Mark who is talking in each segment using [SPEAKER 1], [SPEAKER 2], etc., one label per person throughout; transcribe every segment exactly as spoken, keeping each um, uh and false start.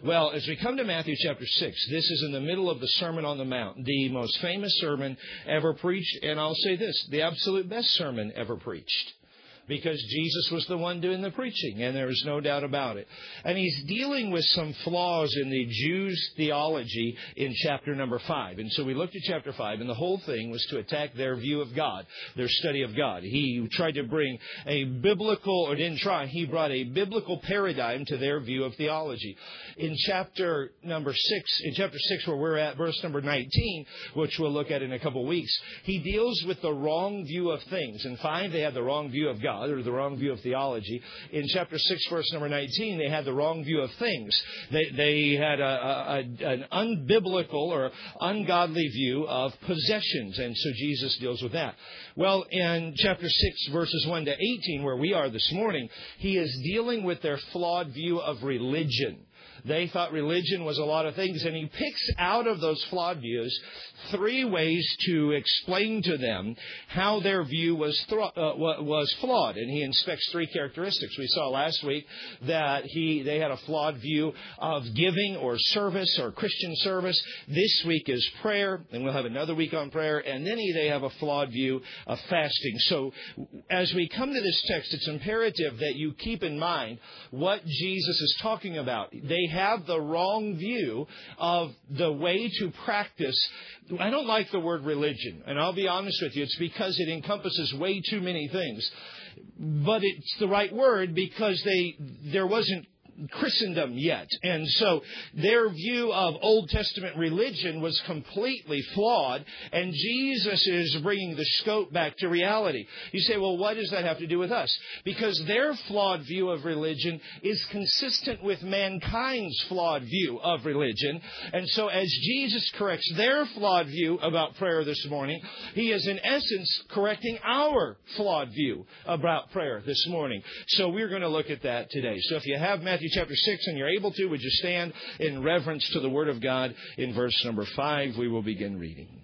[SPEAKER 1] Well, as we come to Matthew chapter six, this is in the middle of the Sermon on the Mount, the most famous sermon ever preached, and I'll say this, the absolute best sermon ever preached. Because Jesus was the one doing the preaching, and there is no doubt about it. And he's dealing with some flaws in the Jews' theology in chapter number five. And so we looked at chapter five, and the whole thing was to attack their view of God, their study of God. He tried to bring a biblical, or didn't try, he brought a biblical paradigm to their view of theology. In chapter number six, in chapter six where we're at, verse number nineteen, which we'll look at in a couple weeks, he deals with the wrong view of things. In five, they had the wrong view of God, or the wrong view of theology. In chapter six, verse number nineteen, they had the wrong view of things. They, they had a, a, a, an unbiblical or ungodly view of possessions, and so Jesus deals with that. Well, in chapter six, verses one to eighteen, where we are this morning, he is dealing with their flawed view of religion. They thought religion was a lot of things, and he picks out of those flawed views three ways to explain to them how their view was thro- uh, was flawed. And he inspects three characteristics. We saw last week that he they had a flawed view of giving or service or Christian service. This week is prayer, and we'll have another week on prayer. And then he, they have a flawed view of fasting. So as we come to this text, it's imperative that you keep in mind what Jesus is talking about. They have the wrong view of the way to practice. I don't like the word religion, and I'll be honest with you, it's because it encompasses way too many things. But it's the right word because they there wasn't Christendom yet. And so their view of Old Testament religion was completely flawed, and Jesus is bringing the scope back to reality. You say, well, what does that have to do with us? Because their flawed view of religion is consistent with mankind's flawed view of religion. And so as Jesus corrects their flawed view about prayer this morning, he is in essence correcting our flawed view about prayer this morning. So we're going to look at that today. So if you have Matthew chapter six and you're able to, would you stand in reverence to the Word of God? In verse number five, we will begin reading.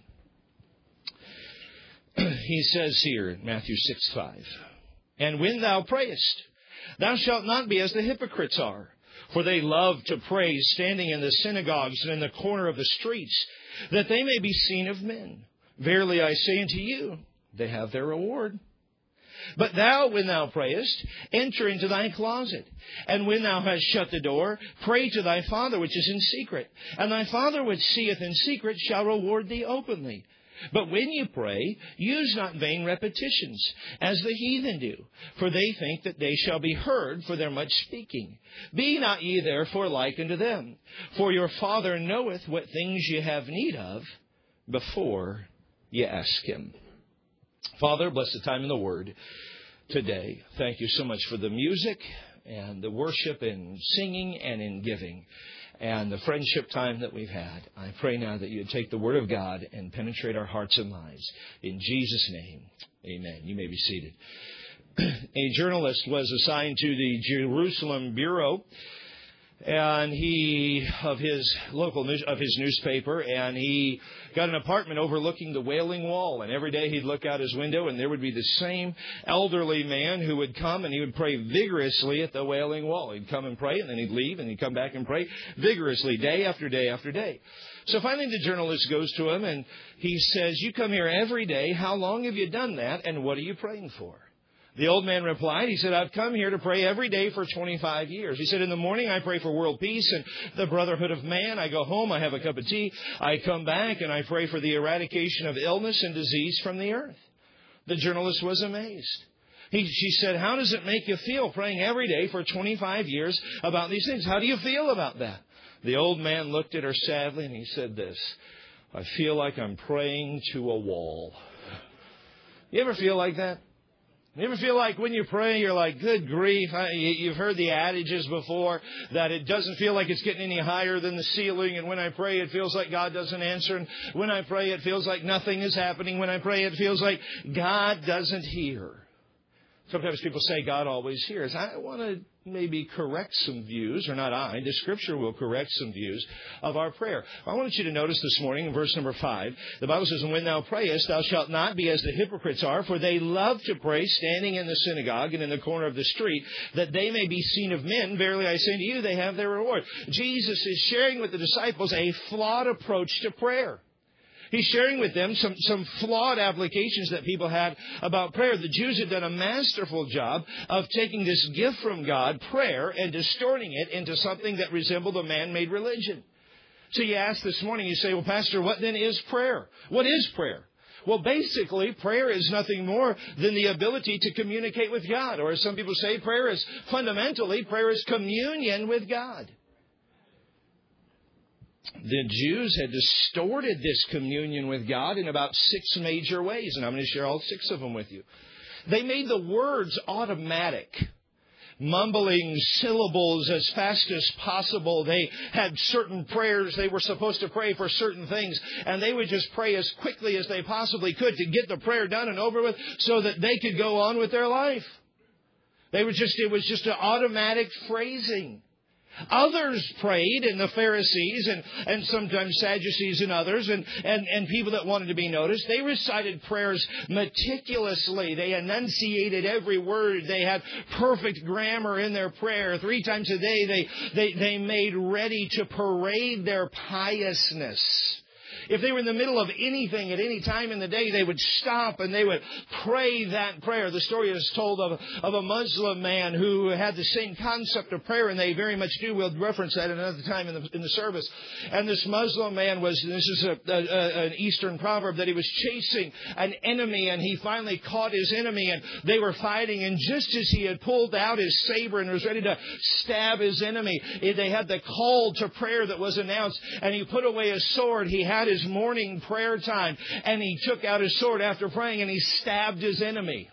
[SPEAKER 1] He says here in Matthew six five, "And when thou prayest, thou shalt not be as the hypocrites are, for they love to pray standing in the synagogues and in the corner of the streets, that they may be seen of men. Verily I say unto you, they have their reward. But thou, when thou prayest, enter into thy closet. And when thou hast shut the door, pray to thy Father which is in secret. And thy Father which seeth in secret shall reward thee openly. But when you pray, use not vain repetitions, as the heathen do, for they think that they shall be heard for their much speaking. Be not ye therefore like unto them, for your Father knoweth what things ye have need of before ye ask Him." Father, bless the time in the Word today. Thank you so much for the music and the worship and singing and in giving and the friendship time that we've had. I pray now that you would take the Word of God and penetrate our hearts and lives. In Jesus' name, amen. You may be seated. A journalist was assigned to the Jerusalem Bureau and he of his local news, of his newspaper, and he got an apartment overlooking the Wailing Wall. And every day he'd look out his window, and there would be the same elderly man who would come and he would pray vigorously at the Wailing Wall. He'd come and pray, and then he'd leave, and he'd come back and pray vigorously day after day after day. So finally the journalist goes to him and he says, "You come here every day. How long have you done that, and what are you praying for?" The old man replied, he said, "I've come here to pray every day for twenty-five years. He said, "In the morning I pray for world peace and the brotherhood of man. I go home, I have a cup of tea. I come back and I pray for the eradication of illness and disease from the earth." The journalist was amazed. He, she said, "How does it make you feel praying every day for twenty-five years about these things? How do you feel about that?" The old man looked at her sadly and he said this, "I feel like I'm praying to a wall." You ever feel like that? You ever feel like when you pray, you're like, good grief, I, you've heard the adages before that it doesn't feel like it's getting any higher than the ceiling. And when I pray, it feels like God doesn't answer. And when I pray, it feels like nothing is happening. When I pray, it feels like God doesn't hear. Sometimes people say God always hears. I want to maybe correct some views, or not I, the Scripture will correct some views of our prayer. I want you to notice this morning in verse number five, the Bible says, "And when thou prayest, thou shalt not be as the hypocrites are, for they love to pray standing in the synagogue and in the corner of the street, that they may be seen of men. Verily I say to you, they have their reward." Jesus is sharing with the disciples a flawed approach to prayer. He's sharing with them some, some flawed applications that people had about prayer. The Jews had done a masterful job of taking this gift from God, prayer, and distorting it into something that resembled a man-made religion. So you ask this morning, you say, "Well, Pastor, what then is prayer? What is prayer?" Well, basically, prayer is nothing more than the ability to communicate with God. Or as some people say, prayer is fundamentally, prayer is communion with God. The Jews had distorted this communion with God in about six major ways, and I'm going to share all six of them with you. They made the words automatic, mumbling syllables as fast as possible. They had certain prayers they were supposed to pray for certain things, and they would just pray as quickly as they possibly could to get the prayer done and over with so that they could go on with their life. They were just, it was just an automatic phrasing. Others prayed, and the Pharisees and, and sometimes Sadducees and others, and, and, and people that wanted to be noticed, they recited prayers meticulously. They enunciated every word. They had perfect grammar in their prayer. Three times a day they, they, they made ready to parade their piousness. If they were in the middle of anything at any time in the day, they would stop and they would pray that prayer. The story is told of, of a Muslim man who had the same concept of prayer, and they very much do. We'll reference that another time in the, in the service. And this Muslim man was, this is a, a, an Eastern proverb, that he was chasing an enemy, and he finally caught his enemy, and they were fighting. And just as he had pulled out his saber and was ready to stab his enemy, they had the call to prayer that was announced, and he put away his sword. He had his morning prayer time, and he took out his sword after praying, and he stabbed his enemy.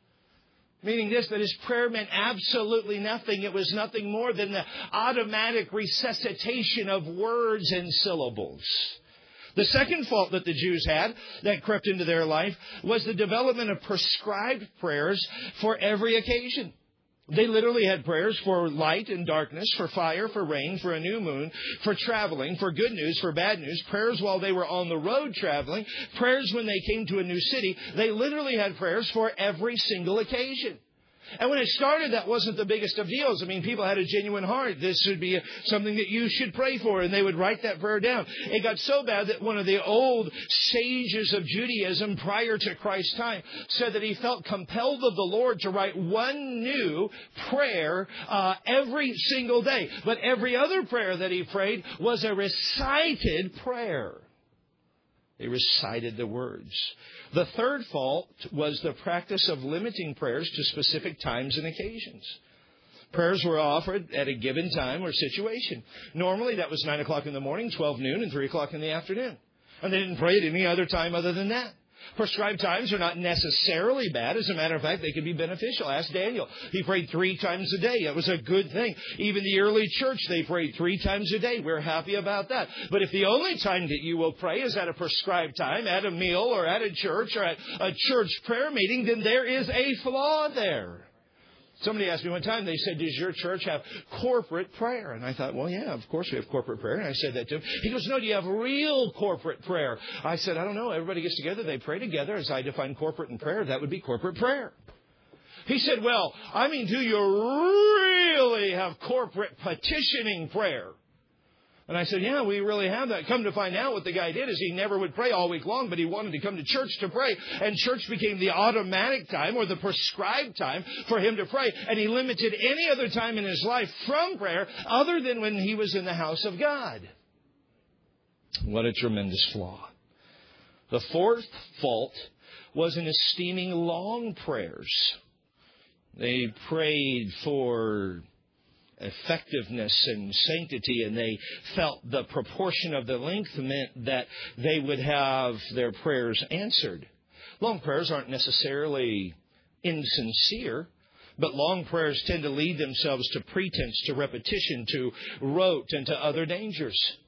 [SPEAKER 1] Meaning this, that his prayer meant absolutely nothing. It was nothing more than the automatic resuscitation of words and syllables. The second fault that the Jews had that crept into their life was the development of prescribed prayers for every occasion. They literally had prayers for light and darkness, for fire, for rain, for a new moon, for traveling, for good news, for bad news, prayers while they were on the road traveling, prayers when they came to a new city. They literally had prayers for every single occasion. And when it started, that wasn't the biggest of deals. I mean, people had a genuine heart. This would be something that you should pray for, and they would write that prayer down. It got so bad that one of the old sages of Judaism prior to Christ's time said that he felt compelled of the Lord to write one new prayer uh, every single day. But every other prayer that he prayed was a recited prayer. They recited the words. The third fault was the practice of limiting prayers to specific times and occasions. Prayers were offered at a given time or situation. Normally that was nine o'clock in the morning, twelve noon, and three o'clock in the afternoon. And they didn't pray at any other time other than that. Prescribed times are not necessarily bad. As a matter of fact, they can be beneficial. Ask Daniel. He prayed three times a day. That was a good thing. Even the early church, they prayed three times a day. We're happy about that. But if the only time that you will pray is at a prescribed time, at a meal or at a church or at a church prayer meeting, then there is a flaw there. Somebody asked me one time, they said, "Does your church have corporate prayer?" And I thought, well, yeah, of course we have corporate prayer. And I said that to him. He goes, "No, do you have real corporate prayer?" I said, "I don't know. Everybody gets together. They pray together. As I define corporate and prayer, that would be corporate prayer." He said, "Well, I mean, do you really have corporate petitioning prayer?" And I said, "Yeah, we really have that." Come to find out, what the guy did is he never would pray all week long, but he wanted to come to church to pray. And church became the automatic time or the prescribed time for him to pray. And he limited any other time in his life from prayer other than when he was in the house of God. What a tremendous flaw. The fourth fault was in esteeming long prayers. They prayed for effectiveness and sanctity, and they felt the proportion of the length meant that they would have their prayers answered. Long prayers aren't necessarily insincere, but long prayers tend to lead themselves to pretense, to repetition, to rote, and to other dangers.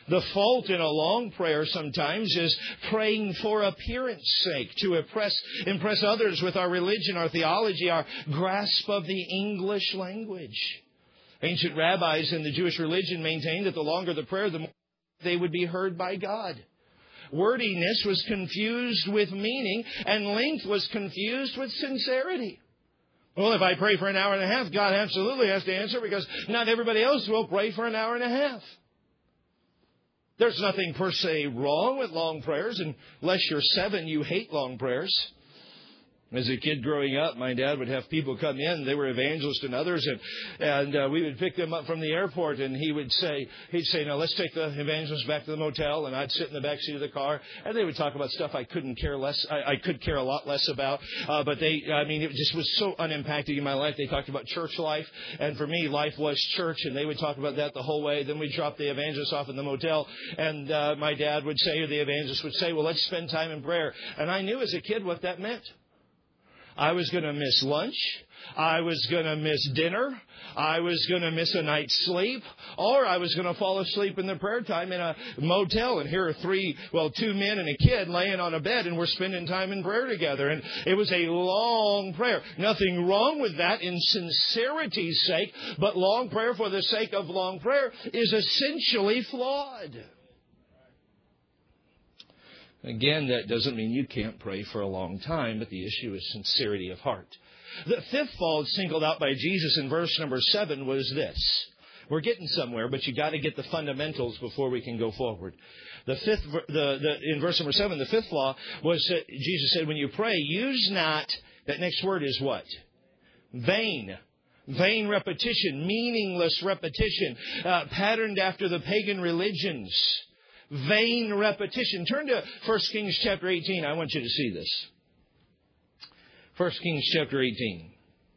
[SPEAKER 1] The fault in a long prayer sometimes is praying for appearance sake, to impress, impress others with our religion, our theology, our grasp of the English language. Ancient rabbis in the Jewish religion maintained that the longer the prayer, the more they would be heard by God. Wordiness was confused with meaning, and length was confused with sincerity. Well, if I pray for an hour and a half, God absolutely has to answer, because not everybody else will pray for an hour and a half. There's nothing per se wrong with long prayers. Unless you're seven, you hate long prayers. As a kid growing up, my dad would have people come in. They were evangelists and others, and and uh, we would pick them up from the airport, and he would say, he'd say, now let's take the evangelists back to the motel, and I'd sit in the back seat of the car, and they would talk about stuff I couldn't care less, I, I could care a lot less about, uh, but they, I mean, it just was so unimpacting in my life. They talked about church life, and for me, life was church, and they would talk about that the whole way. Then we'd drop the evangelists off in the motel, and uh, my dad would say, or the evangelist would say, well, let's spend time in prayer. And I knew as a kid what that meant. I was going to miss lunch. I was going to miss dinner. I was going to miss a night's sleep. Or I was going to fall asleep in the prayer time in a motel. And here are three, well, two men and a kid laying on a bed, and we're spending time in prayer together. And it was a long prayer. Nothing wrong with that in sincerity's sake, but long prayer for the sake of long prayer is essentially flawed. Again, that doesn't mean you can't pray for a long time, but the issue is sincerity of heart. The fifth fault singled out by Jesus in verse number seven was this. We're getting somewhere, but you got to get the fundamentals before we can go forward. The fifth, the, the in verse number seven, the fifth law was that Jesus said, when you pray, use not, that next word is what? Vain. Vain repetition, meaningless repetition, uh, patterned after the pagan religions. Vain repetition. Turn to First Kings chapter eighteen. I want you to see this. First Kings chapter eighteen.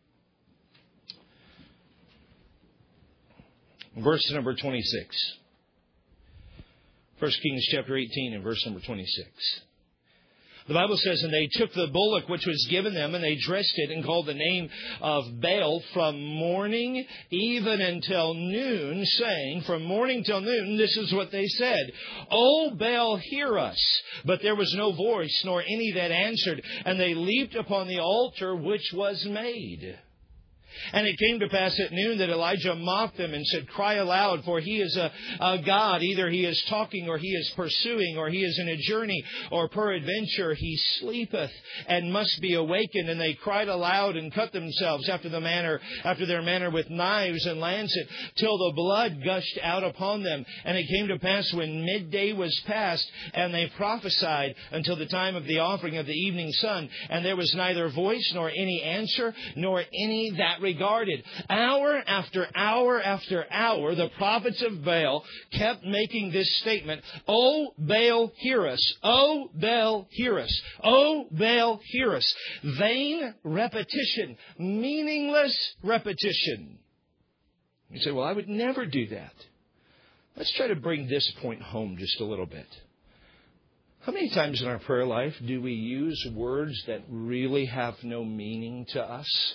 [SPEAKER 1] Verse number twenty-six. First Kings chapter eighteen and verse number twenty-six. The Bible says, and they took the bullock which was given them, and they dressed it and called the name of Baal from morning even until noon, saying, from morning till noon, this is what they said, O Baal, hear us. But there was no voice, nor any that answered, and they leaped upon the altar which was made. And it came to pass at noon that Elijah mocked them and said, cry aloud, for he is a, a God. Either he is talking, or he is pursuing, or he is in a journey, or peradventure he sleepeth and must be awakened. And they cried aloud and cut themselves after the manner, after their manner with knives and lancet, till the blood gushed out upon them. And it came to pass when midday was past, and they prophesied until the time of the offering of the evening sun. And there was neither voice, nor any answer, nor any that regarded. Hour after hour after hour, the prophets of Baal kept making this statement, O Baal, hear us. O Baal, hear us. O Baal, hear us. Vain repetition. Meaningless repetition. You say, well, I would never do that. Let's try to bring this point home just a little bit. How many times in our prayer life do we use words that really have no meaning to us?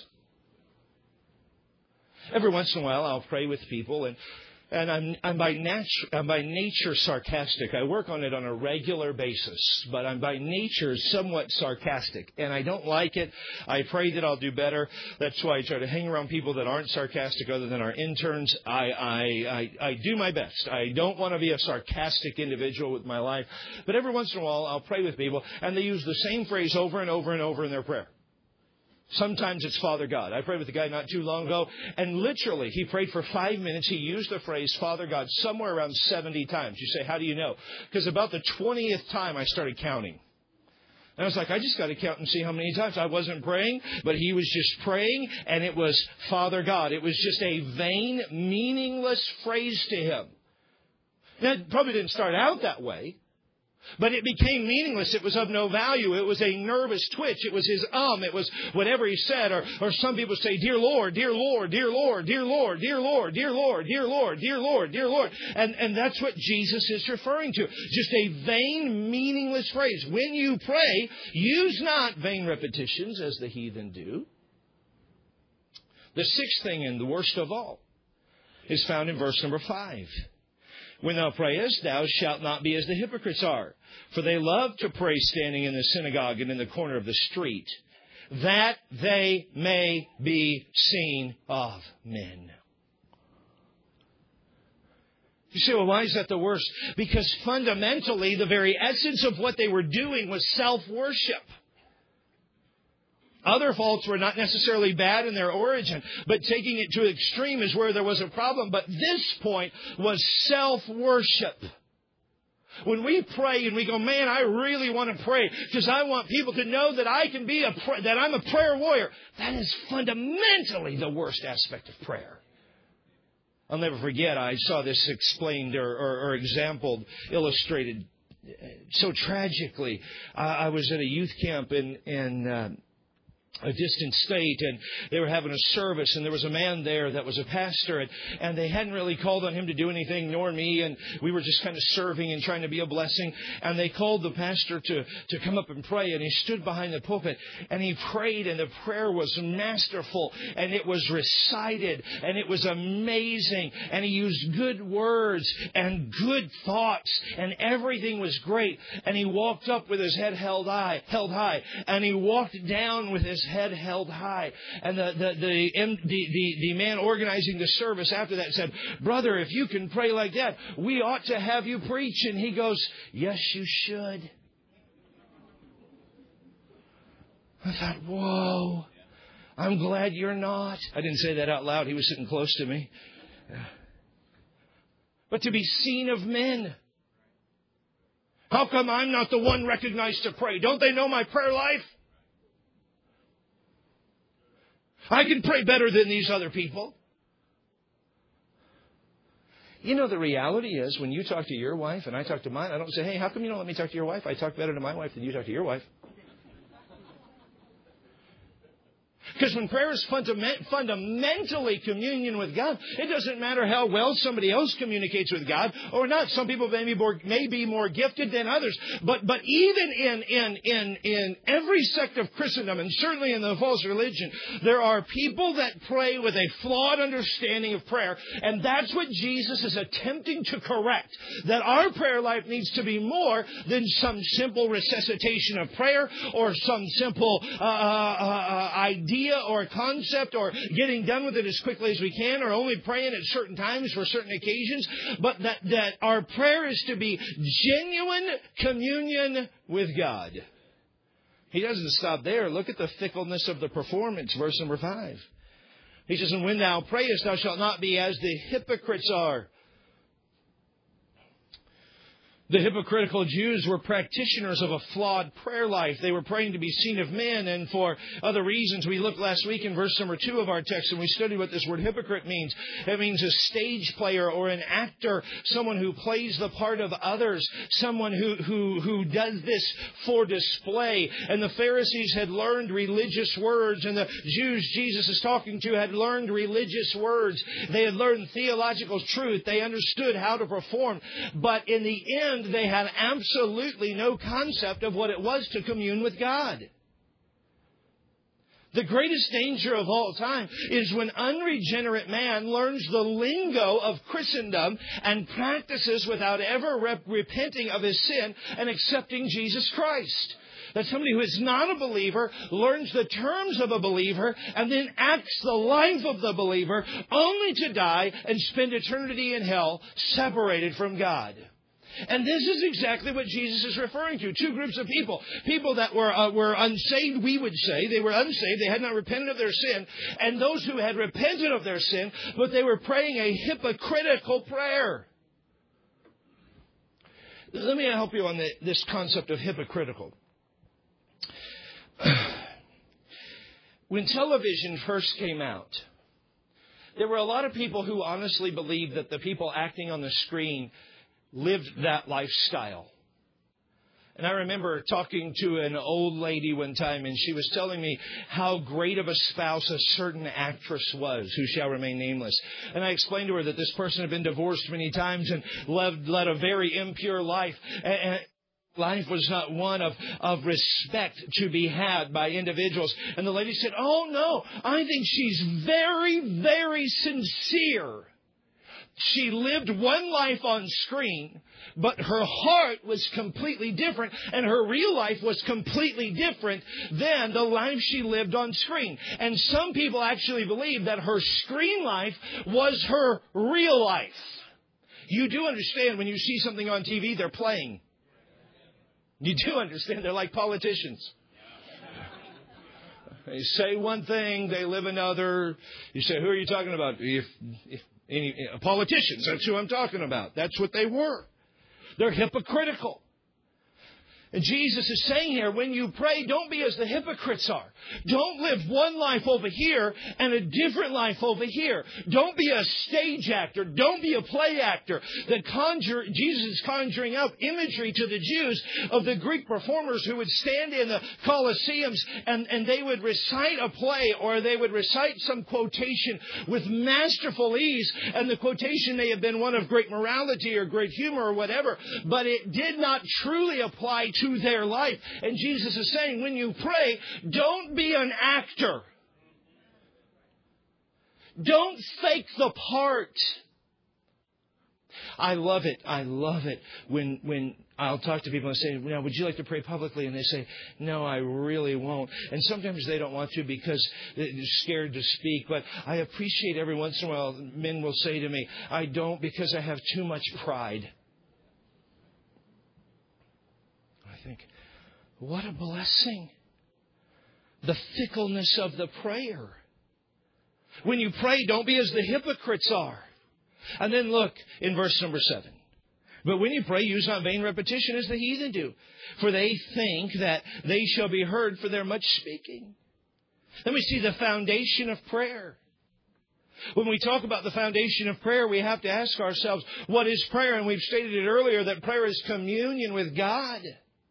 [SPEAKER 1] Every once in a while, I'll pray with people, and and I'm I'm by nature I'm by nature sarcastic. I work on it on a regular basis, but I'm by nature somewhat sarcastic, and I don't like it. I pray that I'll do better. That's why I try to hang around people that aren't sarcastic, other than our interns. I I I, I do my best. I don't want to be a sarcastic individual with my life, but every once in a while, I'll pray with people, and they use the same phrase over and over and over in their prayer. Sometimes it's Father God. I prayed with a guy not too long ago, and literally, he prayed for five minutes. He used the phrase Father God somewhere around seventy times. You say, how do you know? Because about the twentieth time, I started counting. And I was like, I just got to count and see how many times. I wasn't praying, but he was just praying, and it was Father God. It was just a vain, meaningless phrase to him. Now, it probably didn't start out that way. But it became meaningless. It was of no value. It was a nervous twitch. It was his um. It was whatever he said. Or, or some people say, dear Lord, dear Lord, dear Lord, dear Lord, dear Lord, dear Lord, dear Lord, dear Lord, dear Lord. And, and that's what Jesus is referring to. Just a vain, meaningless phrase. When you pray, use not vain repetitions as the heathen do. The sixth thing, and the worst of all, is found in verse number five. When thou prayest, thou shalt not be as the hypocrites are, for they love to pray standing in the synagogue and in the corner of the street, that they may be seen of men. You say, well, why is that the worst? Because fundamentally, the very essence of what they were doing was self-worship. Other faults were not necessarily bad in their origin, but taking it to an extreme is where there was a problem. But this point was self-worship. When we pray and we go, man, I really want to pray because I want people to know that I can be a that I'm a prayer warrior. That is fundamentally the worst aspect of prayer. I'll never forget, I saw this explained or, or, or exampled, illustrated so tragically. Uh, I was at a youth camp in in. Uh, a distant state, and they were having a service, and there was a man there that was a pastor, and, and they hadn't really called on him to do anything, nor me, and we were just kind of serving and trying to be a blessing, and they called the pastor to, to come up and pray, and he stood behind the pulpit, and he prayed, and the prayer was masterful, and it was recited, and it was amazing, and he used good words, and good thoughts, and everything was great, and he walked up with his head held high, held high, and he walked down with his head held high. And the, the, the, the, the, the man organizing the service after that said, brother, if you can pray like that, we ought to have you preach. And he goes, yes, you should. I thought, whoa, I'm glad you're not. I didn't say that out loud. He was sitting close to me. But to be seen of men. How come I'm not the one recognized to pray? Don't they know my prayer life? I can pray better than these other people. You know, the reality is when you talk to your wife and I talk to mine, I don't say, hey, how come you don't let me talk to your wife? I talk better to my wife than you talk to your wife. Because when prayer is fundament, fundamentally communion with God, it doesn't matter how well somebody else communicates with God or not. Some people may be more, may be more gifted than others. But but even in, in, in, in every sect of Christendom, and certainly in the false religion, there are people that pray with a flawed understanding of prayer. And that's what Jesus is attempting to correct. That our prayer life needs to be more than some simple resuscitation of prayer or some simple uh, uh, uh, idea or concept or getting done with it as quickly as we can or only praying at certain times for certain occasions, but that, that our prayer is to be genuine communion with God. He doesn't stop there. Look at the fickleness of the performance, verse number five. He says, and when thou prayest, thou shalt not be as the hypocrites are. The hypocritical Jews were practitioners of a flawed prayer life. They were praying to be seen of men and for other reasons. We looked last week in verse number two of our text and we studied what this word hypocrite means. It means a stage player or an actor, someone who plays the part of others, someone who, who, who does this for display. And the Pharisees had learned religious words, and the Jews Jesus is talking to had learned religious words. They had learned theological truth. They understood how to perform. But in the end, they had absolutely no concept of what it was to commune with God. The greatest danger of all time is when unregenerate man learns the lingo of Christendom and practices without ever rep- repenting of his sin and accepting Jesus Christ. That somebody who is not a believer learns the terms of a believer and then acts the life of the believer only to die and spend eternity in hell separated from God. And this is exactly what Jesus is referring to. Two groups of people. People that were uh, were unsaved, we would say. They were unsaved. They had not repented of their sin. And those who had repented of their sin, but they were praying a hypocritical prayer. Let me help you on the, this concept of hypocritical. When television first came out, there were a lot of people who honestly believed that the people acting on the screen lived that lifestyle. And I remember talking to an old lady one time, and she was telling me how great of a spouse a certain actress was, who shall remain nameless. And I explained to her that this person had been divorced many times and led, led a very impure life. And life was not one of, of respect to be had by individuals. And the lady said, oh no, I think she's very, very sincere. she lived one life on screen, but her heart was completely different, and her real life was completely different than the life she lived on screen. And some people actually believe that her screen life was her real life. You do understand when you see something on T V, they're playing. You do understand they're like politicians. They say one thing, they live another. You say, who are you talking about? If, if any politicians, that's who I'm talking about. That's what they were. They're hypocritical. And Jesus is saying here, when you pray, don't be as the hypocrites are. Don't live one life over here and a different life over here. Don't be a stage actor. Don't be a play actor. That conjure, Jesus is conjuring up imagery to the Jews of the Greek performers who would stand in the Colosseums and, and they would recite a play, or they would recite some quotation with masterful ease. And the quotation may have been one of great morality or great humor or whatever, but it did not truly apply to their life. And Jesus is saying, when you pray, don't be an actor. Don't fake the part. I love it. I love it when when I'll talk to people and say, now, would you like to pray publicly? And they say, no, I really won't. And sometimes they don't want to because they're scared to speak. But I appreciate every once in a while men will say to me, I don't because I have too much pride. Think, what a blessing. The fickleness of the prayer. When you pray, don't be as the hypocrites are. And then look in verse number seven. But when you pray, use not vain repetition as the heathen do, for they think that they shall be heard for their much speaking. Then we see the foundation of prayer. When we talk about the foundation of prayer, we have to ask ourselves, what is prayer? And we've stated it earlier that prayer is communion with God.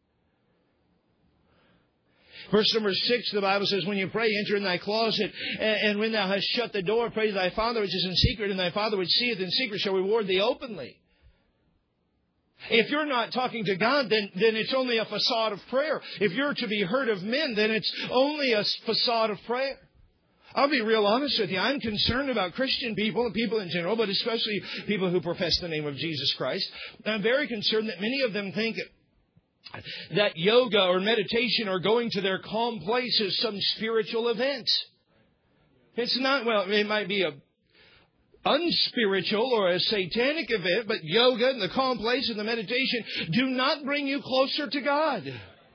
[SPEAKER 1] Verse number six, the Bible says, when you pray, enter in thy closet, and when thou hast shut the door, pray to thy Father which is in secret, and thy Father which seeth in secret shall reward thee openly. If you're not talking to God, then, then it's only a facade of prayer. If you're to be heard of men, then it's only a facade of prayer. I'll be real honest with you. I'm concerned about Christian people and people in general, but especially people who profess the name of Jesus Christ. I'm very concerned that many of them think that yoga or meditation or going to their calm place is some spiritual event. It's not. Well, it might be a unspiritual or a satanic event, but yoga and the calm place and the meditation do not bring you closer to God.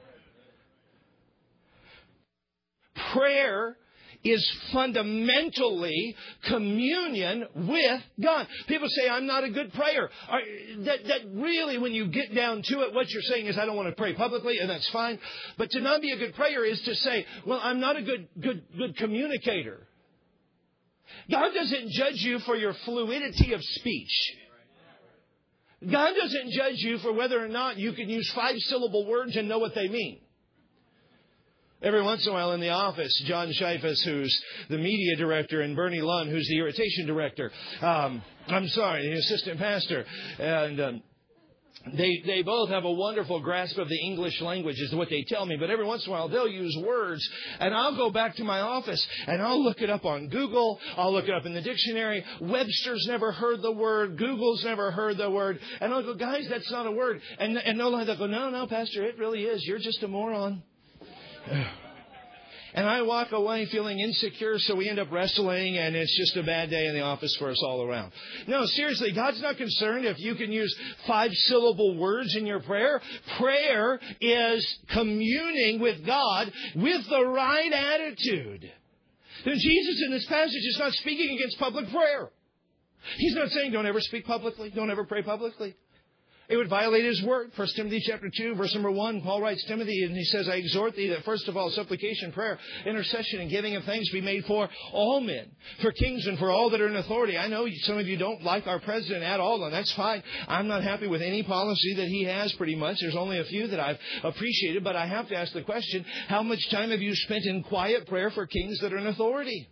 [SPEAKER 1] Prayer is fundamentally communion with God. People say, I'm not a good prayer. That, that really, when you get down to it, what you're saying is, I don't want to pray publicly, and that's fine. But to not be a good prayer is to say, well, I'm not a good, good, good communicator. God doesn't judge you for your fluidity of speech. God doesn't judge you for whether or not you can use five-syllable words and know what they mean. Every once in a while in the office, John Scheifus, who's the media director, and Bernie Lund, who's the irritation director. Um, I'm sorry, the assistant pastor. And um, they they both have a wonderful grasp of the English language, is what they tell me. But every once in a while, they'll use words. And I'll go back to my office, and I'll look it up on Google. I'll look it up in the dictionary. Webster's never heard the word. Google's never heard the word. And I'll go, guys, that's not a word. And, and they'll go, no, no, Pastor, it really is. You're just a moron. And I walk away feeling insecure, so we end up wrestling, and it's just a bad day in the office for us all around. No, seriously, God's not concerned if you can use five-syllable words in your prayer. Prayer is communing with God with the right attitude. And Jesus in this passage is not speaking against public prayer. He's not saying don't ever speak publicly, don't ever pray publicly. It would violate His word. First Timothy chapter two, verse number one, Paul writes Timothy, and he says, I exhort thee that first of all, supplication, prayer, intercession, and giving of thanks be made for all men, for kings and for all that are in authority. I know some of you don't like our president at all, and that's fine. I'm not happy with any policy that he has pretty much. There's only a few that I've appreciated, but I have to ask the question, how much time have you spent in quiet prayer for kings that are in authority?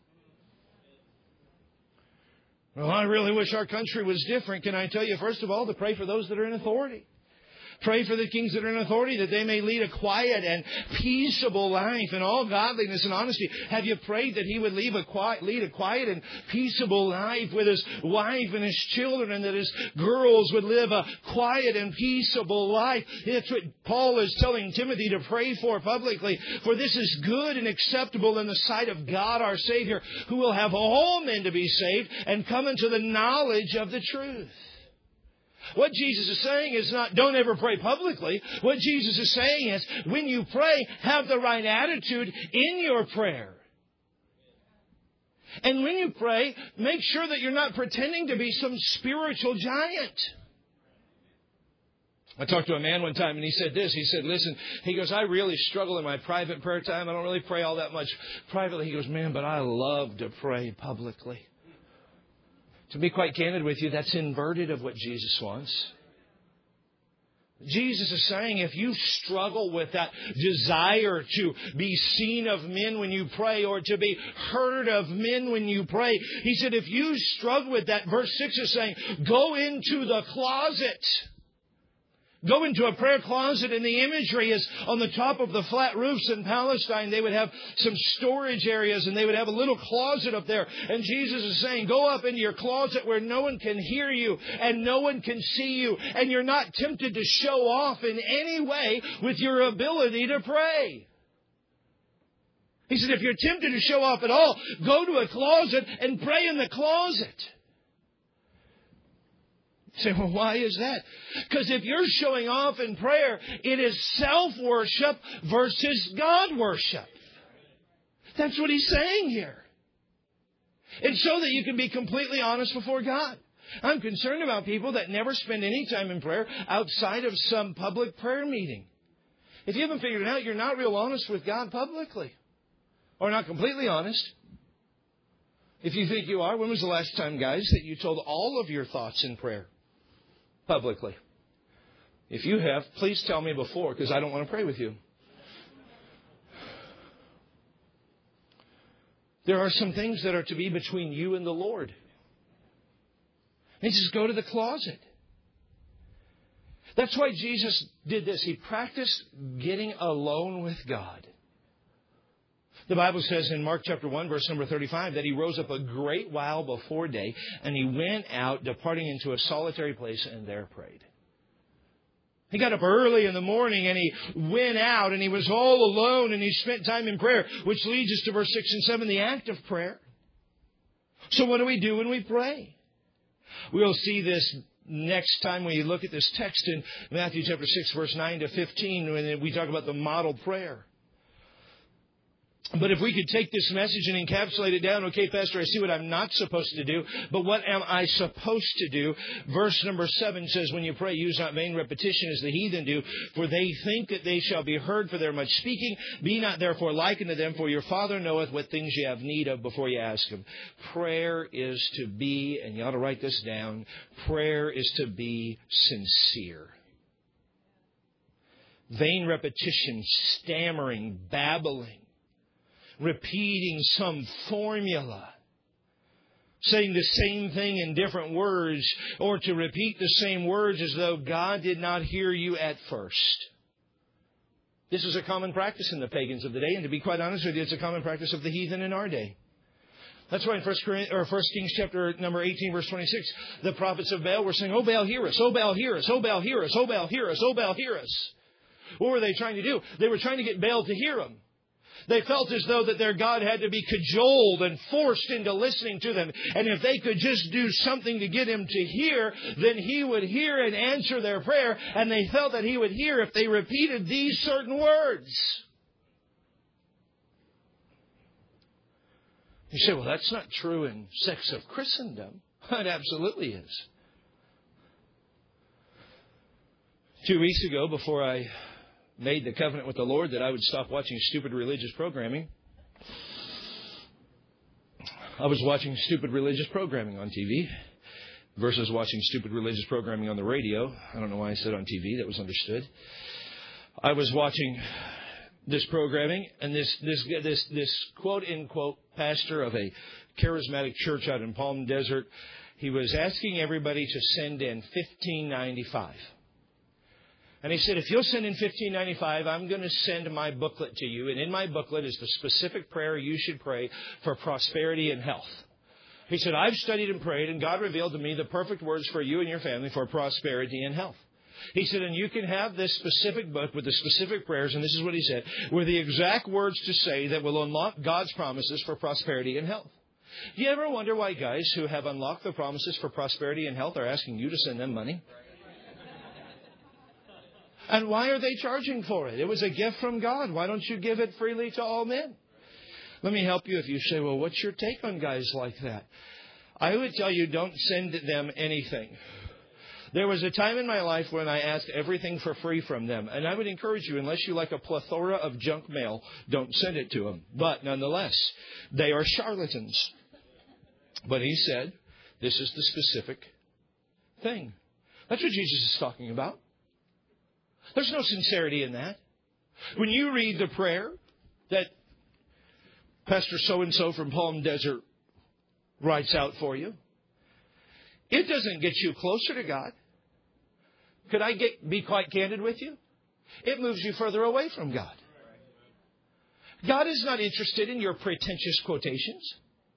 [SPEAKER 1] Well, I really wish our country was different. Can I tell you, first of all, to pray for those that are in authority? Pray for the kings that are in authority, that they may lead a quiet and peaceable life in all godliness and honesty. Have you prayed that he would lead a quiet, lead a quiet and peaceable life with his wife and his children, and that his girls would live a quiet and peaceable life? That's what Paul is telling Timothy to pray for publicly. For this is good and acceptable in the sight of God our Savior, who will have all men to be saved and come into the knowledge of the truth. What Jesus is saying is not, don't ever pray publicly. What Jesus is saying is, when you pray, have the right attitude in your prayer. And when you pray, make sure that you're not pretending to be some spiritual giant. I talked to a man one time and he said this. He said, listen, he goes, I really struggle in my private prayer time. I don't really pray all that much privately. He goes, man, but I love to pray publicly. To be quite candid with you, that's inverted of what Jesus wants. Jesus is saying if you struggle with that desire to be seen of men when you pray, or to be heard of men when you pray, He said if you struggle with that, verse six is saying, go into the closet. Go into a prayer closet, and the imagery is on the top of the flat roofs in Palestine. They would have some storage areas, and they would have a little closet up there. And Jesus is saying, go up into your closet where no one can hear you and no one can see you, and you're not tempted to show off in any way with your ability to pray. He said, if you're tempted to show off at all, go to a closet and pray in the closet. You say, well, why is that? Because if you're showing off in prayer, it is self-worship versus God-worship. That's what He's saying here. And so that you can be completely honest before God. I'm concerned about people that never spend any time in prayer outside of some public prayer meeting. If you haven't figured it out, you're not real honest with God publicly. Or not completely honest. If you think you are, when was the last time, guys, that you told all of your thoughts in prayer publicly? If you have, please tell me before, because I don't want to pray with you. There are some things that are to be between you and the Lord. He says, go to the closet. That's why Jesus did this. He practiced getting alone with God. The Bible says in Mark chapter one, verse number thirty-five, that He rose up a great while before day, and He went out, departing into a solitary place, and there prayed. He got up early in the morning, and He went out, and He was all alone, and He spent time in prayer, which leads us to verse six and seven, the act of prayer. So what do we do when we pray? We'll see this next time we look at this text in Matthew chapter six, verse nine to fifteen, when we talk about the model prayer. But if we could take this message and encapsulate it down, okay, Pastor, I see what I'm not supposed to do, but what am I supposed to do? Verse number seven says, when you pray, use not vain repetition as the heathen do, for they think that they shall be heard for their much speaking. Be not therefore like unto them, for your Father knoweth what things ye have need of before you ask Him. Prayer is to be, and you ought to write this down, prayer is to be sincere. Vain repetition, stammering, babbling, repeating some formula, saying the same thing in different words, or to repeat the same words as though God did not hear you at first. This is a common practice in the pagans of the day, and to be quite honest with you, it's a common practice of the heathen in our day. That's why in First Kings chapter number eighteen, verse twenty-six, the prophets of Baal were saying, "Oh Baal, hear us! Oh Baal, hear us! Oh Baal, hear us! Oh Baal, hear us! Oh Baal, hear us!" What were they trying to do? They were trying to get Baal to hear them. They felt as though that their God had to be cajoled and forced into listening to them. And if they could just do something to get Him to hear, then He would hear and answer their prayer. And they felt that He would hear if they repeated these certain words. You say, well, that's not true in sects of Christendom. It absolutely is. Two weeks ago, before I made the covenant with the Lord that I would stop watching stupid religious programming, I was watching stupid religious programming on T V versus watching stupid religious programming on the radio. I don't know why I said on T V. That was understood. I was watching this programming, and this this this this quote unquote pastor of a charismatic church out in Palm Desert, he was asking everybody to send in fifteen ninety-five. And he said, if you'll send in fifteen ninety-five, I'm going to send my booklet to you. And in my booklet is the specific prayer you should pray for prosperity and health. He said, I've studied and prayed, and God revealed to me the perfect words for you and your family for prosperity and health. He said, and you can have this specific book with the specific prayers, and this is what he said, with the exact words to say that will unlock God's promises for prosperity and health. Do you ever wonder why guys who have unlocked the promises for prosperity and health are asking you to send them money? And why are they charging for it? It was a gift from God. Why don't you give it freely to all men? Let me help you if you say, well, what's your take on guys like that? I would tell you, don't send them anything. There was a time in my life when I asked everything for free from them. And I would encourage you, unless you like a plethora of junk mail, don't send it to them. But nonetheless, they are charlatans. But he said, this is the specific thing. That's what Jesus is talking about. There's no sincerity in that. When you read the prayer that Pastor so-and-so from Palm Desert writes out for you, it doesn't get you closer to God. Could I get, be quite candid with you? It moves you further away from God. God is not interested in your pretentious quotations.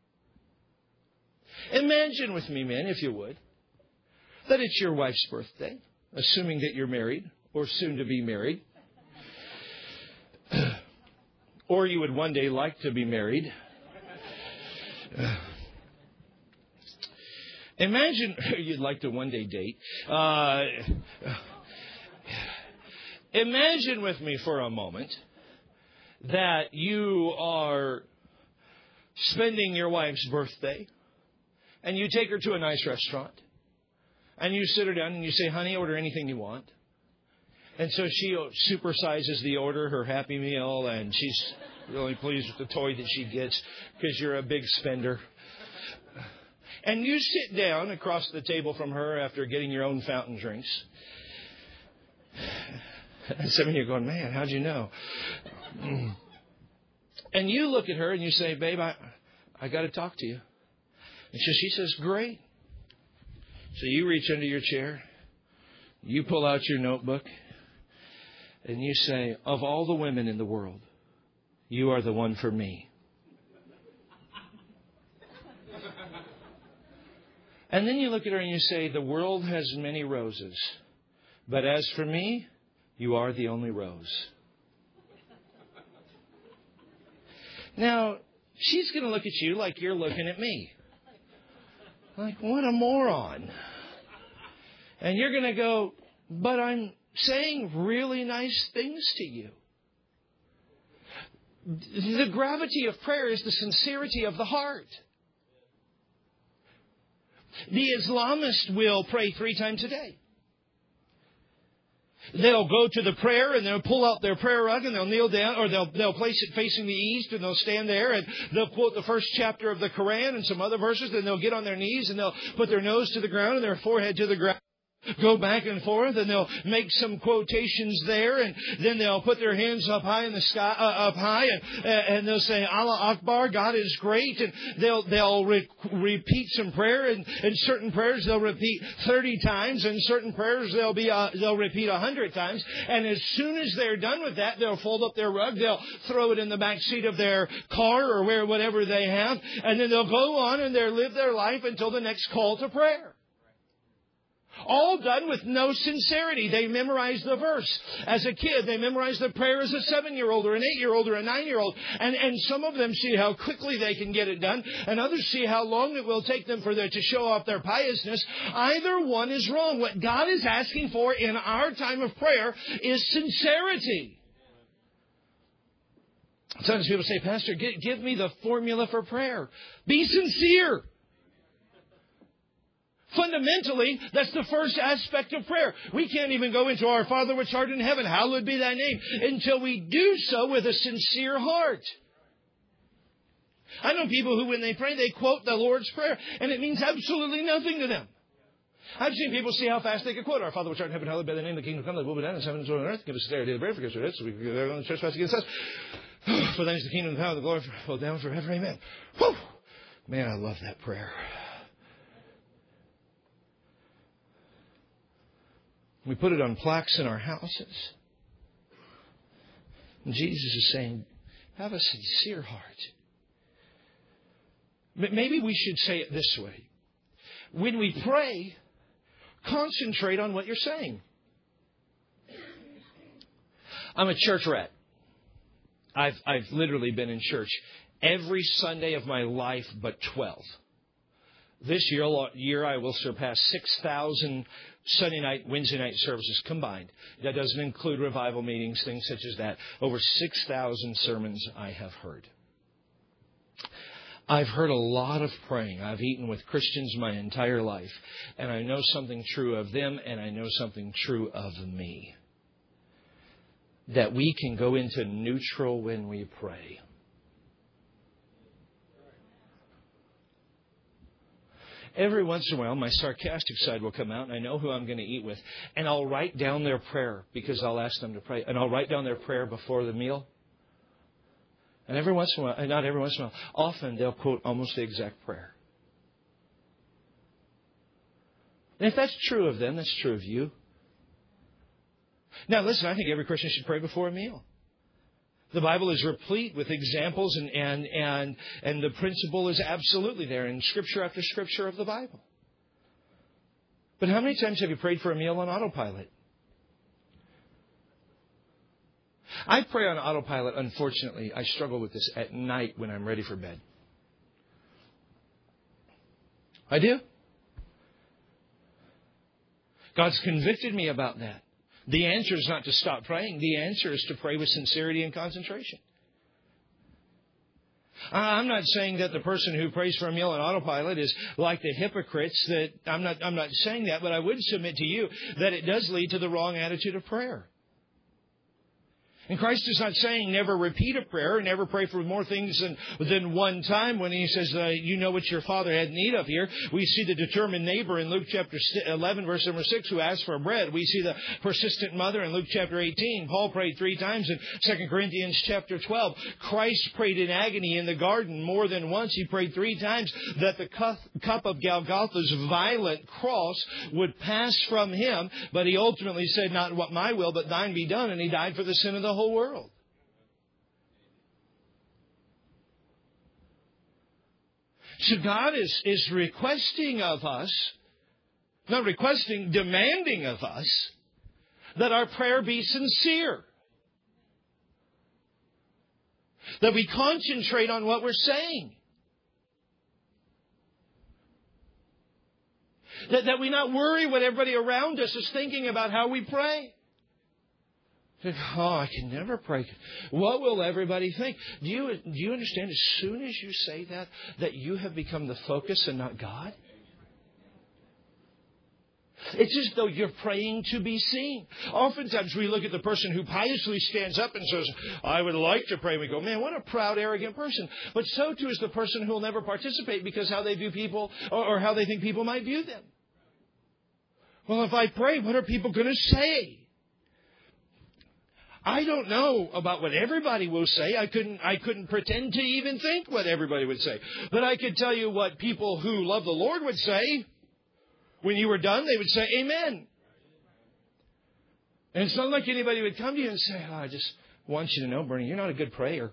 [SPEAKER 1] Imagine with me, men, if you would, that it's your wife's birthday, assuming that you're married or soon to be married. Or you would one day like to be married. Imagine you'd like to one day date. Uh, imagine with me for a moment that you are spending your wife's birthday and you take her to a nice restaurant and you sit her down and you say, honey, order anything you want. And so she supersizes the order, her Happy Meal, and she's really pleased with the toy that she gets because you're a big spender. And you sit down across the table from her after getting your own fountain drinks. And some of you are going, man, how'd you know? And you look at her and you say, babe, I, I got to talk to you. And so she says, great. So you reach under your chair. You pull out your notebook. And you say, of all the women in the world, you are the one for me. And then you look at her and you say, the world has many roses, but as for me, you are the only rose. Now, she's going to look at you like you're looking at me. Like, what a moron. And you're going to go, but I'm saying really nice things to you. The gravity of prayer is the sincerity of the heart. The Islamist will pray three times a day. They'll go to the prayer and they'll pull out their prayer rug and they'll kneel down, or they'll they'll place it facing the east and they'll stand there and they'll quote the first chapter of the Quran and some other verses. Then they'll get on their knees and they'll put their nose to the ground and their forehead to the ground. Go back and forth, and they'll make some quotations there, and then they'll put their hands up high in the sky, uh, up high, and, uh, and they'll say, Allah Akbar, God is great, and they'll they'll re- repeat some prayer, and in certain prayers they'll repeat thirty times, and certain prayers they'll be uh, they'll repeat a hundred times, and as soon as they're done with that, they'll fold up their rug, they'll throw it in the back seat of their car or where whatever they have, and then they'll go on and they'll live their life until the next call to prayer. All done with no sincerity. They memorize the verse. As a kid, they memorize the prayer as a seven-year-old or an eight-year-old or a nine-year-old. And, and some of them see how quickly they can get it done. And others see how long it will take them for their, to show off their piousness. Either one is wrong. What God is asking for in our time of prayer is sincerity. Sometimes people say, Pastor, give, give me the formula for prayer. Be sincere. Fundamentally, that's the first aspect of prayer. We can't even go into our Father which art in heaven, hallowed be thy name, until we do so with a sincere heart. I know people who, when they pray, they quote the Lord's Prayer, and it means absolutely nothing to them. I've seen people see how fast they can quote, our Father which art in heaven, hallowed be thy name, the kingdom come, thy will be done, as heaven and so on earth. Give us today our daily bread, forgive us our debts, so we can forgive everyone who trespasses against us. For thine is the kingdom, the power, and the glory, for down forever. Amen. Whew. Man, I love that prayer. We put it on plaques in our houses. And Jesus is saying, have a sincere heart. Maybe we should say it this way. When we pray, concentrate on what you're saying. I'm a church rat. I've, I've literally been in church every Sunday of my life but twelve. This year, year I will surpass six thousand Sunday night, Wednesday night services combined. That doesn't include revival meetings, things such as that. Over six thousand sermons I have heard. I've heard a lot of praying. I've eaten with Christians my entire life. And I know something true of them, and I know something true of me. That we can go into neutral when we pray. Every once in a while, my sarcastic side will come out, and I know who I'm going to eat with. And I'll write down their prayer, because I'll ask them to pray. And I'll write down their prayer before the meal. And every once in a while, not every once in a while, often they'll quote almost the exact prayer. And if that's true of them, that's true of you. Now, listen, I think every Christian should pray before a meal. The Bible is replete with examples, and, and, and, and the principle is absolutely there in Scripture after Scripture of the Bible. But how many times have you prayed for a meal on autopilot? I pray on autopilot, unfortunately. I struggle with this at night when I'm ready for bed. I do. God's convicted me about that. The answer is not to stop praying. The answer is to pray with sincerity and concentration. I'm not saying that the person who prays for a meal on autopilot is like the hypocrites. That I'm not, I'm not saying that, but I would submit to you that it does lead to the wrong attitude of prayer. And Christ is not saying never repeat a prayer, never pray for more things than, than one time. When He says, uh, you know what your Father had need of here. We see the determined neighbor in Luke chapter eleven, verse number six, who asked for bread. We see the persistent mother in Luke chapter eighteen. Paul prayed three times in Second Corinthians chapter twelve. Christ prayed in agony in the garden more than once. He prayed three times that the cup of Golgotha's violent cross would pass from Him. But He ultimately said, not what my will, but thine be done. And He died for the sin of the whole world. So God is, is requesting of us, not requesting, demanding of us, that our prayer be sincere. That we concentrate on what we're saying. That, that we not worry what everybody around us is thinking about how we pray. Oh, I can never pray. What will everybody think? Do you, do you understand as soon as you say that, that you have become the focus and not God? It's as though you're praying to be seen. Oftentimes we look at the person who piously stands up and says, I would like to pray. We go, man, what a proud, arrogant person. But so too is the person who will never participate because how they view people or, or how they think people might view them. Well, if I pray, what are people going to say? I don't know about what everybody will say. I couldn't, I couldn't pretend to even think what everybody would say. But I could tell you what people who love the Lord would say. When you were done, they would say, Amen. And it's not like anybody would come to you and say, oh, I just want you to know, Bernie, you're not a good prayer.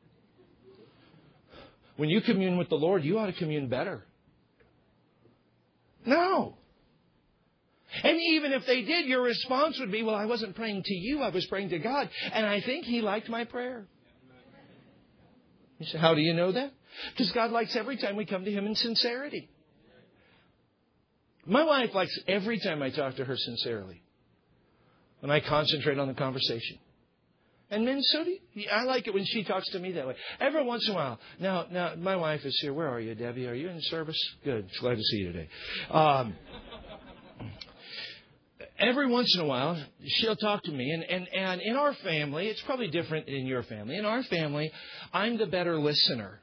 [SPEAKER 1] When you commune with the Lord, you ought to commune better. No. And even if they did, your response would be, well, I wasn't praying to you. I was praying to God. And I think He liked my prayer. You say, how do you know that? Because God likes every time we come to Him in sincerity. My wife likes every time I talk to her sincerely. When I concentrate on the conversation. And men, so do you. I like it when she talks to me that way. Every once in a while. Now, now my wife is here. Where are you, Debbie? Are you in service? Good. Glad to see you today. Um... Every once in a while, she'll talk to me. And, and, and in our family, it's probably different in your family. In our family, I'm the better listener.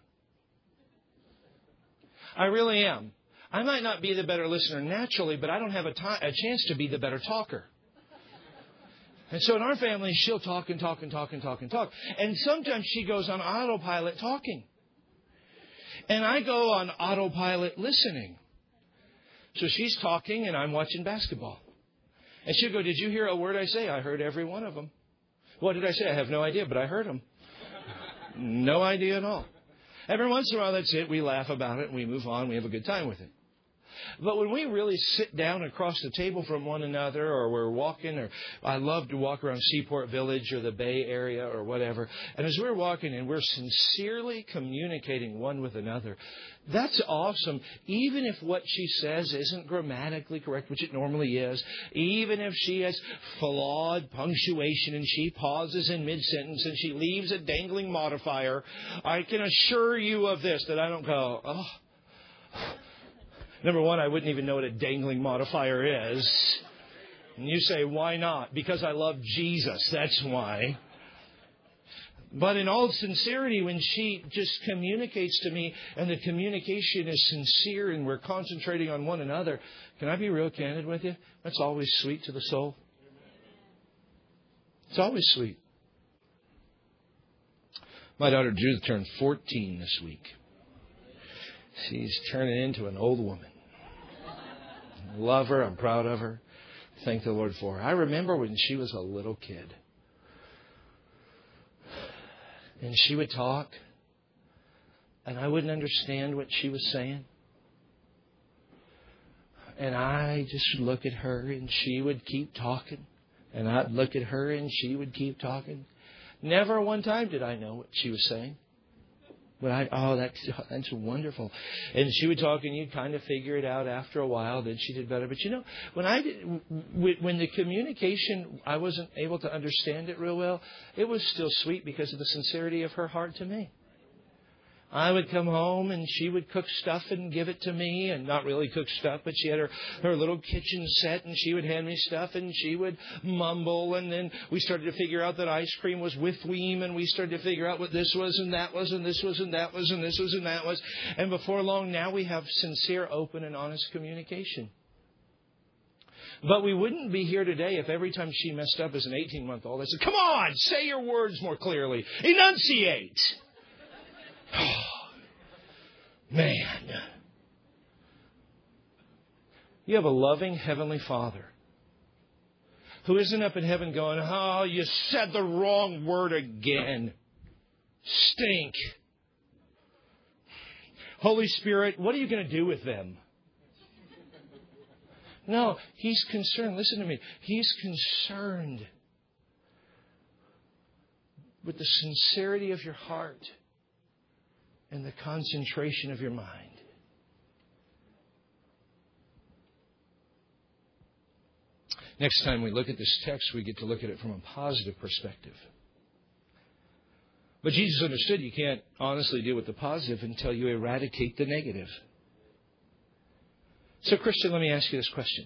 [SPEAKER 1] I really am. I might not be the better listener naturally, but I don't have a, t- a chance to be the better talker. And so in our family, she'll talk and talk and talk and talk and talk. And sometimes she goes on autopilot talking. And I go on autopilot listening. So she's talking and I'm watching basketball. And she'll go, did you hear a word I say? I heard every one of them. What did I say? I have no idea, but I heard them. No idea at all. Every once in a while, that's it. We laugh about it and we move on. We have a good time with it. But when we really sit down across the table from one another, or we're walking, or I love to walk around Seaport Village or the Bay Area or whatever, and as we're walking and we're sincerely communicating one with another, that's awesome. Even if what she says isn't grammatically correct, which it normally is, even if she has flawed punctuation and she pauses in mid-sentence and she leaves a dangling modifier, I can assure you of this, that I don't go, oh... Number one, I wouldn't even know what a dangling modifier is. And you say, why not? Because I love Jesus. That's why. But in all sincerity, when she just communicates to me and the communication is sincere and we're concentrating on one another, can I be real candid with you? That's always sweet to the soul. It's always sweet. My daughter Judith turned fourteen this week. She's turning into an old woman. Love her. I'm proud of her. Thank the Lord for her. I remember when she was a little kid. And she would talk. And I wouldn't understand what she was saying. And I just would look at her and she would keep talking. And I'd look at her and she would keep talking. Never one time did I know what she was saying. But I, oh, that's, that's wonderful. And she would talk and you'd kind of figure it out after a while. Then she did better. But you know, when I did, when the communication, I wasn't able to understand it real well, it was still sweet because of the sincerity of her heart to me. I would come home and she would cook stuff and give it to me, and not really cook stuff, but she had her, her little kitchen set and she would hand me stuff and she would mumble, and then we started to figure out that ice cream was with weem, and we started to figure out what this was and that was and this was and that was and this was and that was. And before long now we have sincere, open and honest communication. But we wouldn't be here today if every time she messed up as an eighteen-month-old I said, come on, say your words more clearly. Enunciate. Oh, man. You have a loving Heavenly Father who isn't up in heaven going, oh, you said the wrong word again. Stink. Holy Spirit, what are you going to do with them? No, He's concerned. Listen to me. He's concerned with the sincerity of your heart and the concentration of your mind. Next time we look at this text, we get to look at it from a positive perspective. But Jesus understood you can't honestly deal with the positive until you eradicate the negative. So, Christian, let me ask you this question.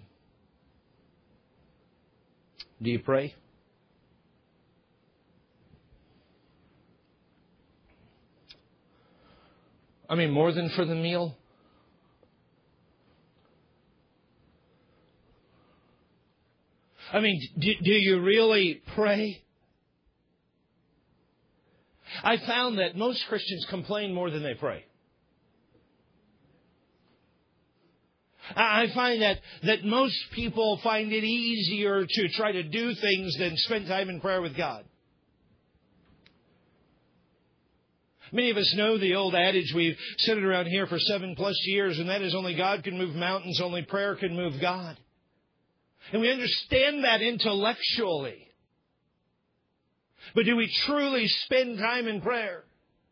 [SPEAKER 1] Do you pray? I mean, more than for the meal? I mean, do, do you really pray? I found that most Christians complain more than they pray. I find that, that most people find it easier to try to do things than spend time in prayer with God. Many of us know the old adage, we've said it around here for seven plus years, and that is only God can move mountains, only prayer can move God. And we understand that intellectually. But do we truly spend time in prayer?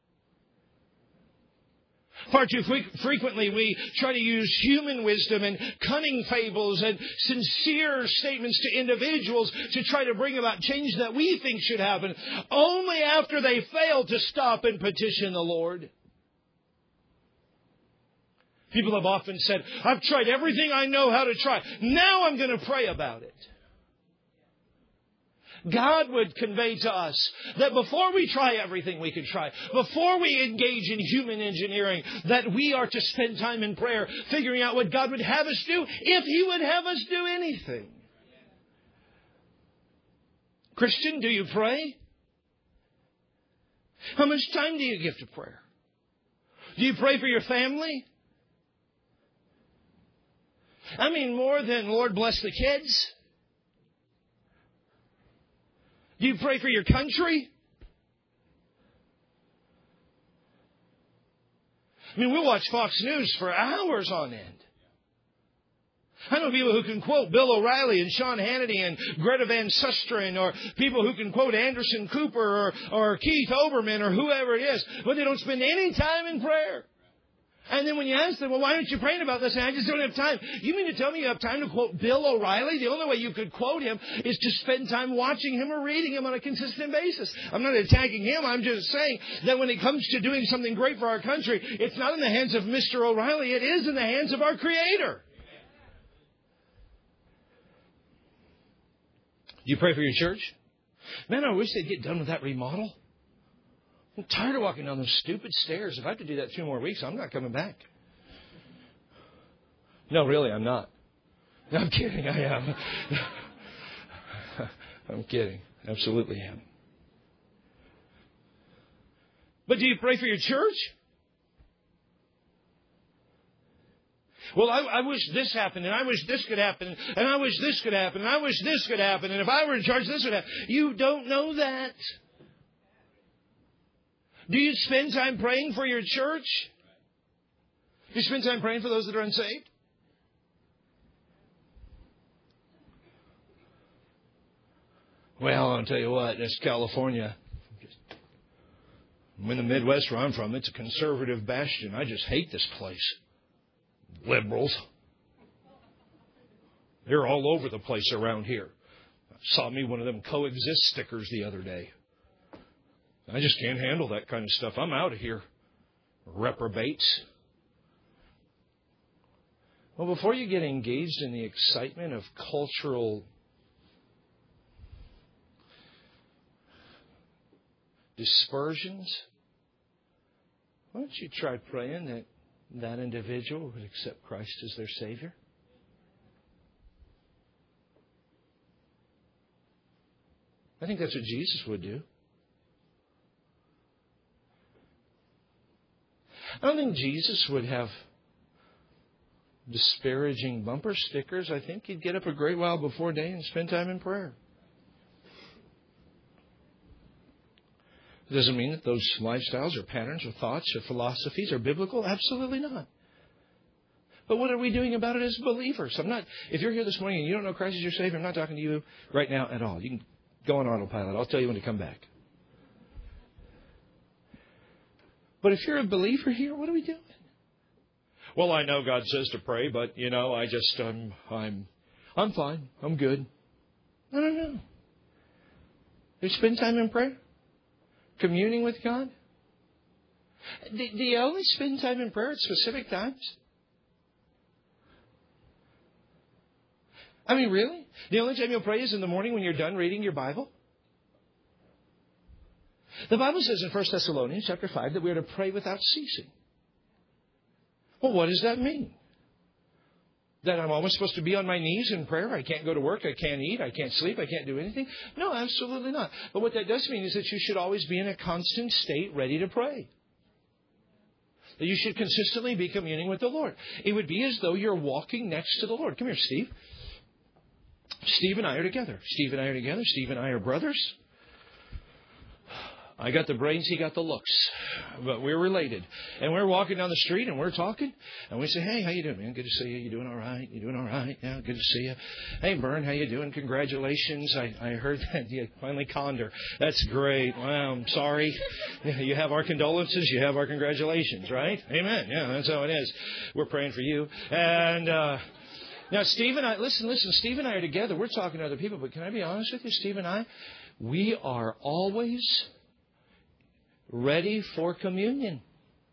[SPEAKER 1] Far too frequently we try to use human wisdom and cunning fables and sincere statements to individuals to try to bring about change that we think should happen, only after they fail to stop and petition the Lord. People have often said, I've tried everything I know how to try. Now I'm going to pray about it. God would convey to us that before we try everything we can try, before we engage in human engineering, that we are to spend time in prayer, figuring out what God would have us do, if He would have us do anything. Christian, do you pray? How much time do you give to prayer? Do you pray for your family? I mean, more than Lord bless the kids. Do you pray for your country? I mean, we'll watch Fox News for hours on end. I know people who can quote Bill O'Reilly and Sean Hannity and Greta Van Susteren, or people who can quote Anderson Cooper or, or Keith Olbermann or whoever it is, but they don't spend any time in prayer. And then when you ask them, well, why aren't you praying about this? And I just don't have time. You mean to tell me you have time to quote Bill O'Reilly? The only way you could quote him is to spend time watching him or reading him on a consistent basis. I'm not attacking him. I'm just saying that when it comes to doing something great for our country, it's not in the hands of Mister O'Reilly. It is in the hands of our Creator. Do you pray for your church? Man, I wish they'd get done with that remodel. I'm tired of walking down those stupid stairs. If I have to do that two more weeks, I'm not coming back. No, really, I'm not. No, I'm kidding. I am. I'm kidding. Absolutely am. But do you pray for your church? Well, I, I wish this happened, and I wish this could happen, and I wish this could happen, and I wish this could happen, and if I were in charge, this would happen. You don't know that. Do you spend time praying for your church? Do you spend time praying for those that are unsaved? Well, I'll tell you what, that's California. I'm in the Midwest where I'm from. It's a conservative bastion. I just hate this place. Liberals. They're all over the place around here. I saw me one of them coexist stickers the other day. I just can't handle that kind of stuff. I'm out of here. Reprobates. Well, before you get engaged in the excitement of cultural dispersions, why don't you try praying that that individual would accept Christ as their Savior? I think that's what Jesus would do. I don't think Jesus would have disparaging bumper stickers. I think he'd get up a great while before day and spend time in prayer. It doesn't mean that those lifestyles or patterns or thoughts or philosophies are biblical. Absolutely not. But what are we doing about it as believers? I'm not. If you're here this morning and you don't know Christ as your Savior, I'm not talking to you right now at all. You can go on autopilot. I'll tell you when to come back. But if you're a believer here, what are we doing? Well, I know God says to pray, but you know, I just I'm I'm I'm fine. I'm good. No, no, no. You spend time in prayer, communing with God. Do, do you only spend time in prayer at specific times? I mean, really? The only time you'll pray is in the morning when you're done reading your Bible? The Bible says in First Thessalonians chapter five that we are to pray without ceasing. Well, what does that mean? That I'm always supposed to be on my knees in prayer? I can't go to work, I can't eat, I can't sleep, I can't do anything? No, absolutely not. But what that does mean is that you should always be in a constant state ready to pray. That you should consistently be communing with the Lord. It would be as though you're walking next to the Lord. Come here, Steve. Steve and I are together. Steve and I are together. Steve and I are brothers. I got the brains, he got the looks. But we're related. And we're walking down the street and we're talking. And we say, hey, how you doing, man? Good to see you. You doing all right? You doing all right? Yeah, good to see you. Hey, Bern, how you doing? Congratulations. I, I heard that you finally conned her. That's great. Wow, I'm sorry. You have our condolences. You have our congratulations, right? Amen. Yeah, that's how it is. We're praying for you. And uh, now, Steve and I, listen, listen, Steve and I are together. We're talking to other people. But can I be honest with you, Steve and I? We are always ready for communion.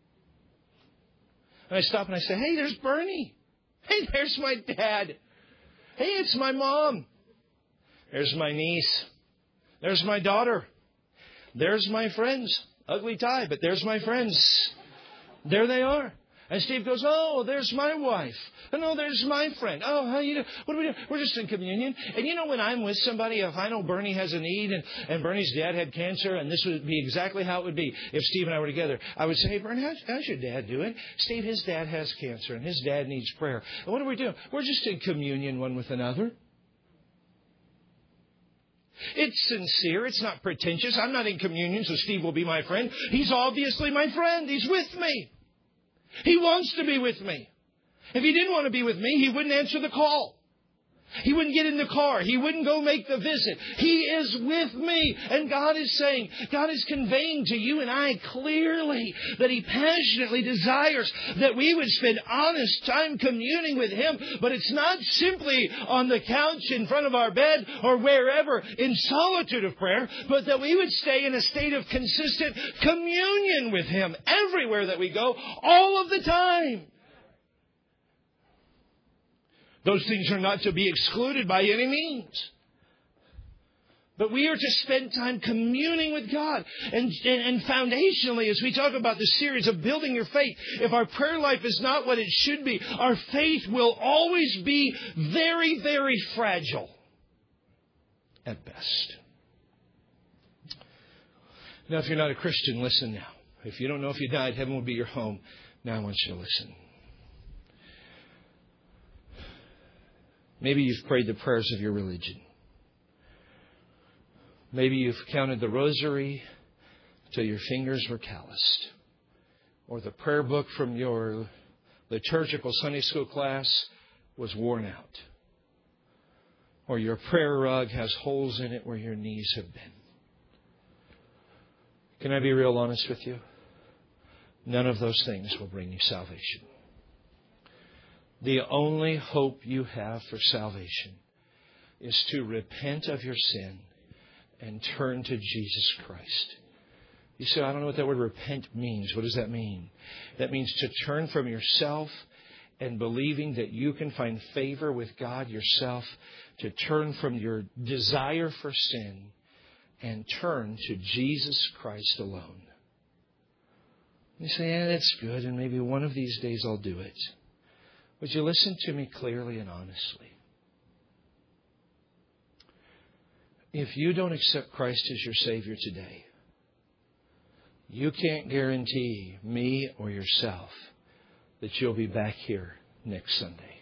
[SPEAKER 1] And I stop and I say, hey, there's Bernie. Hey, there's my dad. Hey, it's my mom. There's my niece. There's my daughter. There's my friends. Ugly tie, but there's my friends. There they are. And Steve goes, oh, there's my wife. And oh, there's my friend. Oh, how you doing? What are we doing? We're just in communion. And you know, when I'm with somebody, if I know Bernie has a need and, and Bernie's dad had cancer, and this would be exactly how it would be if Steve and I were together, I would say, hey, Bernie, how's, how's your dad doing? Steve, his dad has cancer and his dad needs prayer. And what are we doing? We're just in communion one with another. It's sincere. It's not pretentious. I'm not in communion, so Steve will be my friend. He's obviously my friend. He's with me. He wants to be with me. If he didn't want to be with me, he wouldn't answer the call. He wouldn't get in the car. He wouldn't go make the visit. He is with me. And God is saying, God is conveying to you and I clearly that He passionately desires that we would spend honest time communing with Him. But it's not simply on the couch in front of our bed or wherever in solitude of prayer, but that we would stay in a state of consistent communion with Him everywhere that we go, all of the time. Those things are not to be excluded by any means. But we are to spend time communing with God. And, and, and foundationally, as we talk about this series of building your faith, if our prayer life is not what it should be, our faith will always be very, very fragile at best. Now, if you're not a Christian, listen now. If you don't know if you died, heaven will be your home. Now I want you to listen. Maybe you've prayed the prayers of your religion. Maybe you've counted the rosary till your fingers were calloused. Or the prayer book from your liturgical Sunday school class was worn out. Or your prayer rug has holes in it where your knees have been. Can I be real honest with you? None of those things will bring you salvation. The only hope you have for salvation is to repent of your sin and turn to Jesus Christ. You say, I don't know what that word repent means. What does that mean? That means to turn from yourself and believing that you can find favor with God yourself, to turn from your desire for sin and turn to Jesus Christ alone. You say, yeah, that's good, and maybe one of these days I'll do it. Would you listen to me clearly and honestly? If you don't accept Christ as your Savior today, you can't guarantee me or yourself that you'll be back here next Sunday.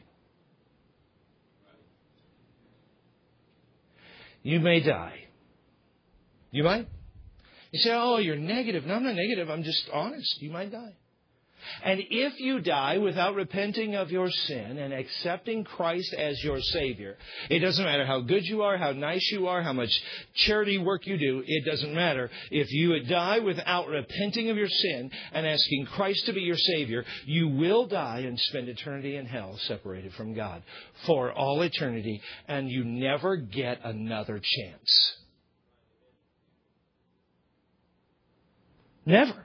[SPEAKER 1] You may die. You might. You say, oh, you're negative. No, I'm not negative. I'm just honest. You might die. And if you die without repenting of your sin and accepting Christ as your Savior, it doesn't matter how good you are, how nice you are, how much charity work you do. It doesn't matter. If you die without repenting of your sin and asking Christ to be your Savior, you will die and spend eternity in hell separated from God for all eternity, and you never get another chance. Never.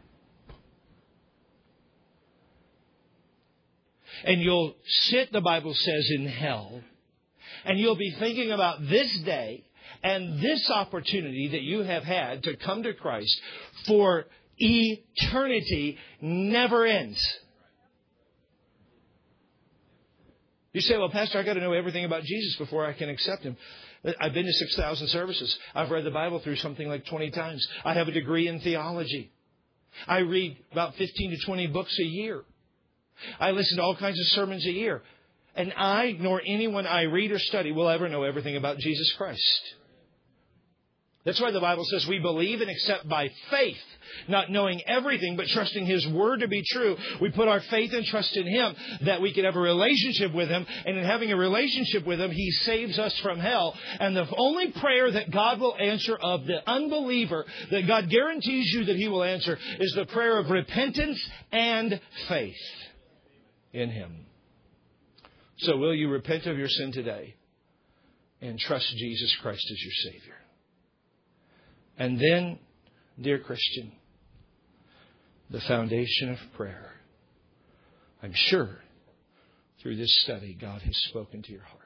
[SPEAKER 1] And you'll sit, the Bible says, in hell. And you'll be thinking about this day and this opportunity that you have had to come to Christ for eternity never ends. You say, well, Pastor, I've got to know everything about Jesus before I can accept Him. I've been to six thousand services. I've read the Bible through something like twenty times. I have a degree in theology. I read about fifteen to twenty books a year. I listen to all kinds of sermons a year. And I, nor anyone I read or study, will ever know everything about Jesus Christ. That's why the Bible says we believe and accept by faith, not knowing everything, but trusting His Word to be true. We put our faith and trust in Him that we can have a relationship with Him. And in having a relationship with Him, He saves us from hell. And the only prayer that God will answer of the unbeliever, that God guarantees you that He will answer, is the prayer of repentance and faith in Him. So will you repent of your sin today and trust Jesus Christ as your Savior? And then, dear Christian, the foundation of prayer. I'm sure through this study God has spoken to your heart.